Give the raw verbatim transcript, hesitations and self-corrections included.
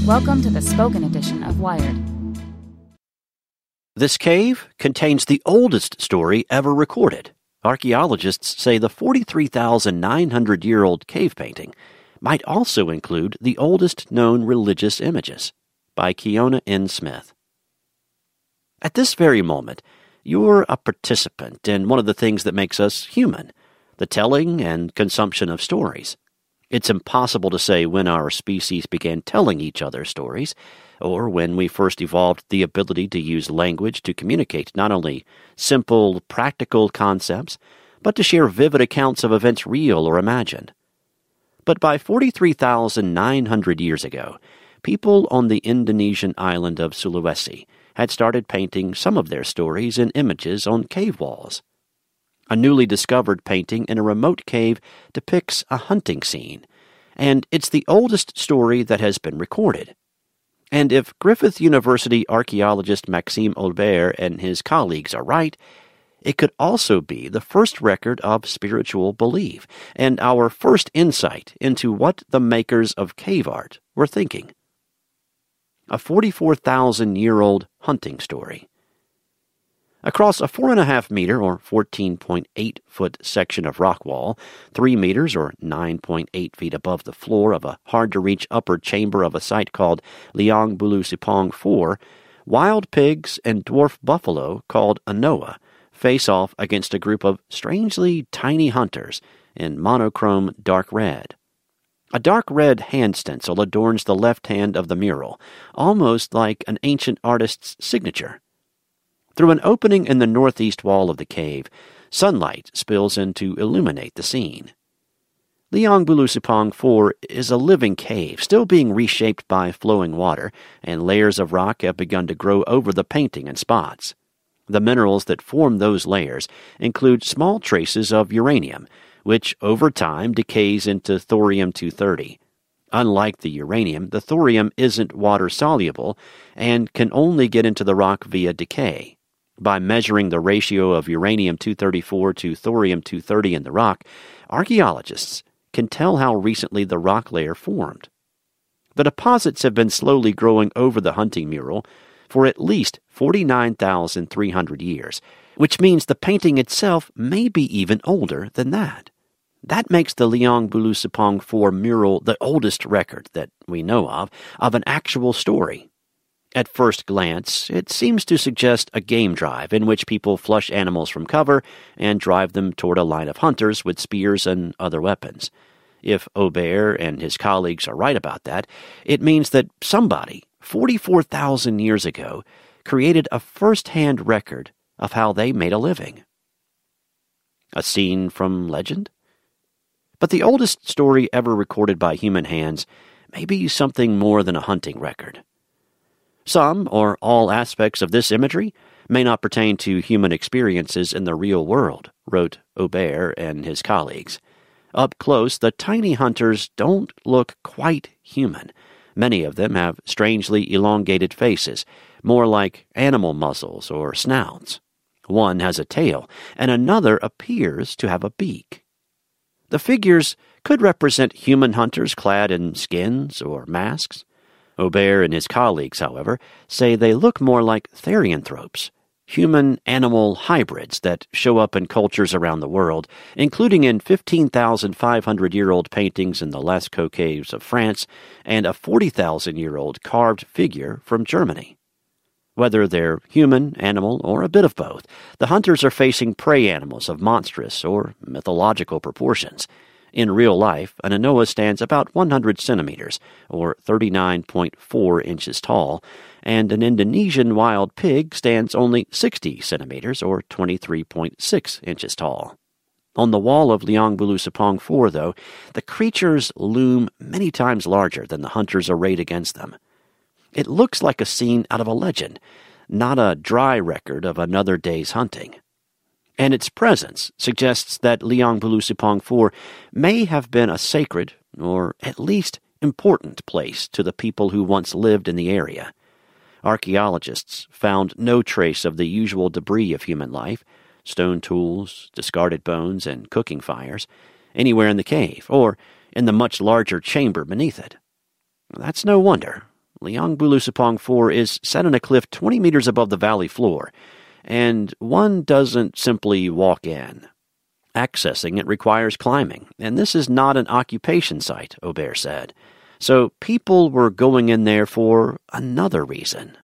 Welcome to the spoken edition of Wired. This cave contains the oldest story ever recorded. Archaeologists say the forty-three thousand nine hundred year old cave painting might also include the oldest known religious images, by Kiona N. Smith. At this very moment, you're a participant in one of the things that makes us human, the telling and consumption of stories. It's impossible to say when our species began telling each other stories, or when we first evolved the ability to use language to communicate not only simple, practical concepts, but to share vivid accounts of events real or imagined. But by forty-three thousand nine hundred years ago, people on the Indonesian island of Sulawesi had started painting some of their stories in images on cave walls. A newly discovered painting in a remote cave depicts a hunting scene, and it's the oldest story that has been recorded. And if Griffith University archaeologist Maxime Aubert and his colleagues are right, it could also be the first record of spiritual belief, and our first insight into what the makers of cave art were thinking. A forty-four thousand year old hunting story. Across a four and a half meter or fourteen point eight foot section of rock wall, three meters or nine point eight feet above the floor of a hard-to-reach upper chamber of a site called Liang Bulu Sipong four, wild pigs and dwarf buffalo called Anoa face off against a group of strangely tiny hunters in monochrome dark red. A dark red hand stencil adorns the left hand of the mural, almost like an ancient artist's signature. Through an opening in the northeast wall of the cave, sunlight spills in to illuminate the scene. Liang Bulu Sipong four is a living cave, still being reshaped by flowing water, and layers of rock have begun to grow over the painting in spots. The minerals that form those layers include small traces of uranium, which over time decays into thorium two thirty. Unlike the uranium, the thorium isn't water-soluble and can only get into the rock via decay. By measuring the ratio of uranium two thirty-four to thorium two thirty in the rock, archaeologists can tell how recently the rock layer formed. The deposits have been slowly growing over the hunting mural for at least forty-nine thousand three hundred years, which means the painting itself may be even older than that. That makes the Liang Bulu Sipong four mural the oldest record that we know of of an actual story. At first glance, it seems to suggest a game drive in which people flush animals from cover and drive them toward a line of hunters with spears and other weapons. If Aubert and his colleagues are right about that, it means that somebody, forty-four thousand years ago, created a first-hand record of how they made a living. A scene from legend? But the oldest story ever recorded by human hands may be something more than a hunting record. Some or all aspects of this imagery may not pertain to human experiences in the real world, wrote Aubert and his colleagues. Up close, the tiny hunters don't look quite human. Many of them have strangely elongated faces, more like animal muzzles or snouts. One has a tail, and another appears to have a beak. The figures could represent human hunters clad in skins or masks. Aubert and his colleagues, however, say they look more like therianthropes, human-animal hybrids that show up in cultures around the world, including in fifteen thousand five hundred year old paintings in the Lascaux caves of France and a forty thousand year old carved figure from Germany. Whether they're human, animal, or a bit of both, the hunters are facing prey animals of monstrous or mythological proportions. In real life, an Anoa stands about one hundred centimeters, or thirty-nine point four inches tall, and an Indonesian wild pig stands only sixty centimeters, or twenty-three point six inches tall. On the wall of Liang Bulu Sipong four, though, the creatures loom many times larger than the hunters arrayed against them. It looks like a scene out of a legend, not a dry record of another day's hunting. And its presence suggests that Liang Bulu Sipong four may have been a sacred, or at least important place to the people who once lived in the area. Archaeologists found no trace of the usual debris of human life, stone tools, discarded bones, and cooking fires, anywhere in the cave, or in the much larger chamber beneath it. That's no wonder. Liang Bulusapong four is set on a cliff twenty meters above the valley floor, and one doesn't simply walk in. Accessing it requires climbing, and this is not an occupation site, Aubert said. So people were going in there for another reason.